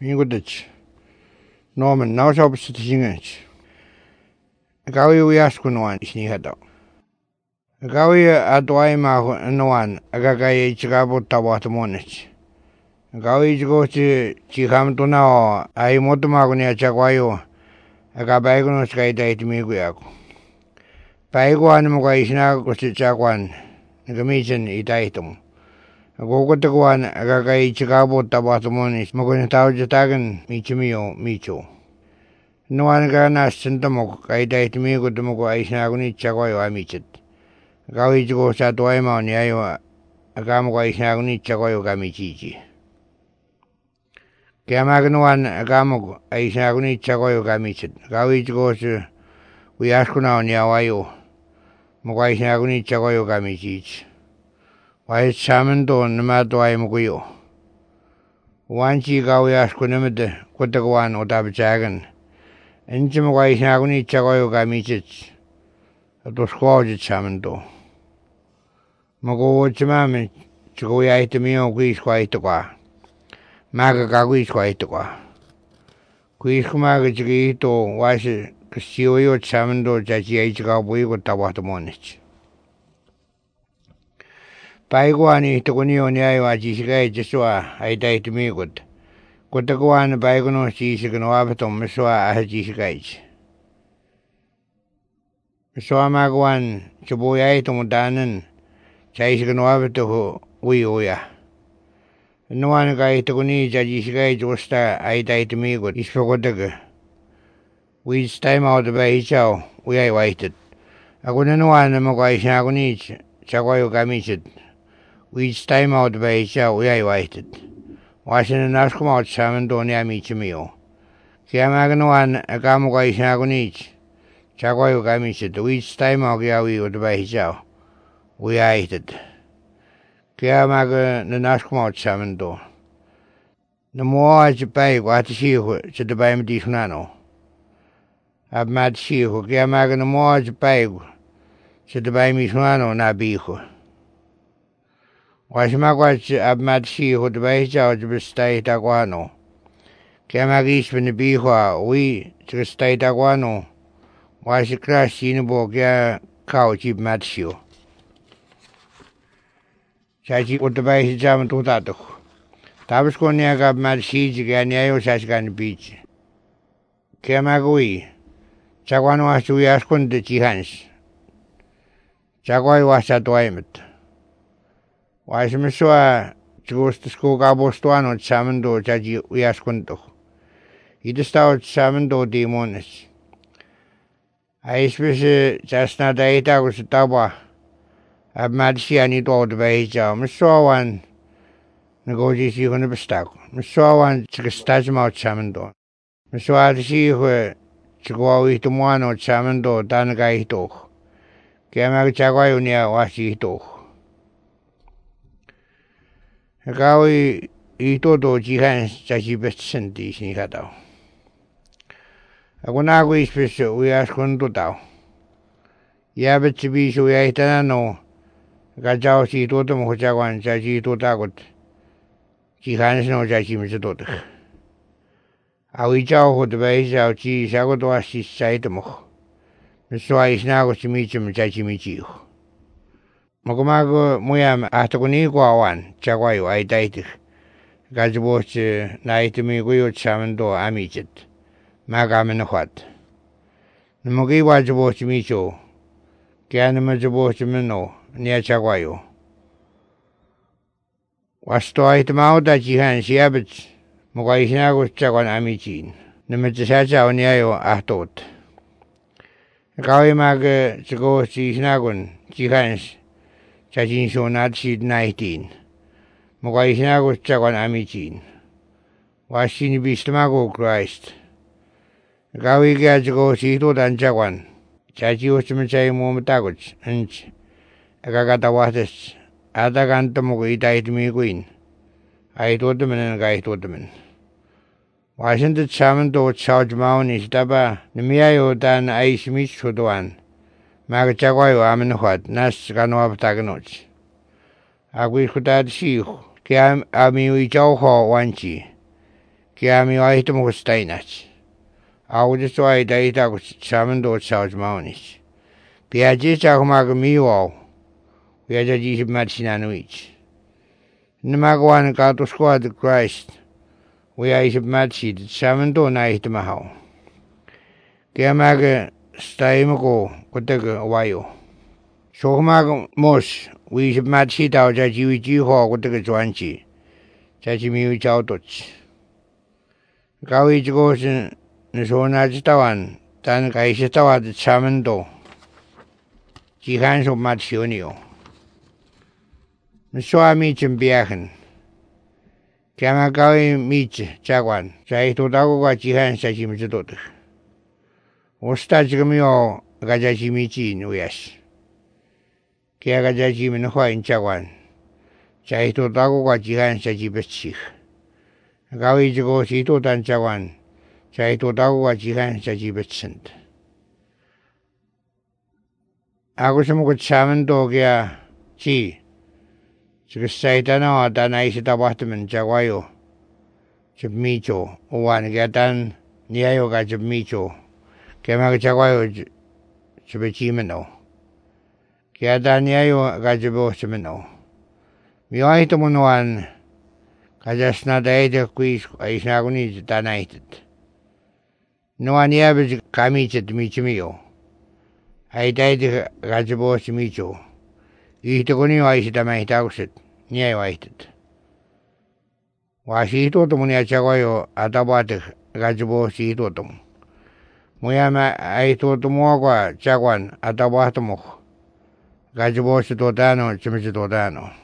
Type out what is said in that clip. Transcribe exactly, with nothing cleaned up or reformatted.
Mingutage. Norman, now so sitting. Gawi we ask one is near dog. Gawi at Waima and one, Agagai Chigabo Tawatamonic. Gawi go to Chiham to now, I motomagonia Chagwayo, Agabagono Sky Date Miguaco. Paiguan Mugaishna goes to Chagwan, the mission it item. Go to one, Agagai Chigabo Tawatamonic, Mogonitao Jatagan, Michimio, Micho. No one gana Santamok, I died me good to Mogo Ishnaguni Chagwayo Amichet. Gawi go sat Waima on Yayo, Agamwa Ishnaguni Chagwayo Gamichi. Gamaganoan Agamog, Ishnaguni Chagwayo Gamichet. Gawi goes to we ask now on Yawayo, Mogai Ishnaguni Chagwayo Gamichi. Why it's Samando and Matwai Moguyo. One chi Gawi ask Kunimid, Kutaguan or Tabachagan. Enchimawai Naguni Chagayo Gamichits. It was called it Samando. Mogo Chimami, Chugoi to me on Greece quite to qua. Maga Gagui quite to qua. Quiskumaga Chigito, was it Casio Samando, Jaji Gabui with Tawatamonich. Paiguani to Gunio Niawa Jisigai Jesua, I died to me good. Kutaguan Bagono Chisigan Wabaton, Miswa Ajisigai. Miswa Magwan, Chaboyaitum Danan, Chisigan Wabato, Uya. No one guy to Guni Jajisigai Josta, I died to me good, is for good. We time out by each hour, we I waited. I couldn't know one Mogai Shagunich, Chagoyo Gamichit. We time out by each hour, we I waited. Washington Ascomot Samandonia Michimio. Kiamaganoan, Agamogai Shagunich, Chagoyo Gamichit, which time Ogiawi would by his hour. We ate it. Kiamaga Nascomot Samando. The more I pay what she said the Bam Disnano. I've mad she who Kiamaga no more I pay said the Bam Disnano Nabiho. Was my watch ab mad she who the base out of state aguano. Camagis when the bihua, we to state aguano. Was a crash in a bogia cow cheap mad shoe. Sachi would the base jam to tato. Tabasconia got mad sheets again, Yayo Saskan beach. Camagui. Chaguano was to ask on the chihans. Chagoi was at Waymet. Why is Missoa to go to school Gabostuano, Samando, Jaji Uyasquento? He just out Samando demonis. I suppose just not eight hours at Tawa. I've mad see I need all the way down. Missoa one negotiation on the bestack. Missoa one to stage out Samando. Missoa to see where to go with the one or Samando, Danagai talk. Gamma Chaguayonia was he talk. Gawi ito do jihan jaji best sendi sini kata. Aku nak aku ispesial, we ask untuk tahu. Ya betul bisu ya itu nano. Kacau si itu tu mau jagoan jaji itu takut. Jihan seno jaji mesti tu. Aku jauh hot bayi jauh ji jago tu asyik saya tu mau. Mesuai isna aku cumi cumi jaji mijiu. Mokomago muyam atakuni kwawan chagwayo ay daitik. Gajboch naitimi guyo chamando amichet. Magamen hot. Namogi wajboch micho. Kianima jaboch mino near chagwayo. Wasto aitamao da jihan siabit. Mogaishnago chagwan amichin. Namachacha onyayo ahtot. Gawi mag chago si snagun jihans. Chachin shonat sheet nineteen. Mogaishnago chagon amichin. Washini bistamago Christ. Gawi gajago sito dan chagon. Chachi ochimachay momatagoch. Anch. Agagatawates. Adagantamogo itaitmi queen. I told them and I told them. Wasn't it Samando South Mountain is Daba, Nemiayo dan Ice Meat Sudan. Magachagoyo Amenhot, Nas Ganoab Taganoch. I wish could add see, Kiam Ami Joho Wanchi. Kiami aihtu mukus tainach. Audis vai daita kus samen dot saus maunis. Piaji chakumaga miwau. Piaja jisip matsinanuich. Nimagwan kato squad Christ. We are isip matsid samen do na ihtu mahau. Kiamaga staimako kutaga wayo. Shokumaga mos. We isip matsid au jajiwi jiho kutaga juanchi. Jajimiwi chau toch. Kawi jikosin nisonajtawan tan kaisitawad samendo jihan so matsionio miswa michin biachen kama kawi mich chagwan jaito dago ga jihan sajimjidot osta jigmio gajajimichi nuyas kia gajajimin hwain chagwan jaito dago ga jihan sajibechich kawi jiko sito tan chagwan jaito dago ga jihan sajibechint ako sumuko samendo kia chi Saitana dan aisita wahtaman jagwayo jib micho uwan kia dan niayo ka jib micho kia maga jagwayo jib chimeno kia dan niayo ka jib ochimeno mio aito munuan kajasna daida kuis aisna kuni dan aitit nuan yabe kamichit michimio ai daida ka jib ochimicho ihto kuni aisita mahitakusit niayo aitit wa sihito tomu ni achagwayo atabatik gajibo sihito tomu muyama aito tomu agwa chagwan atabatumu gajibo sitotano chimichitotano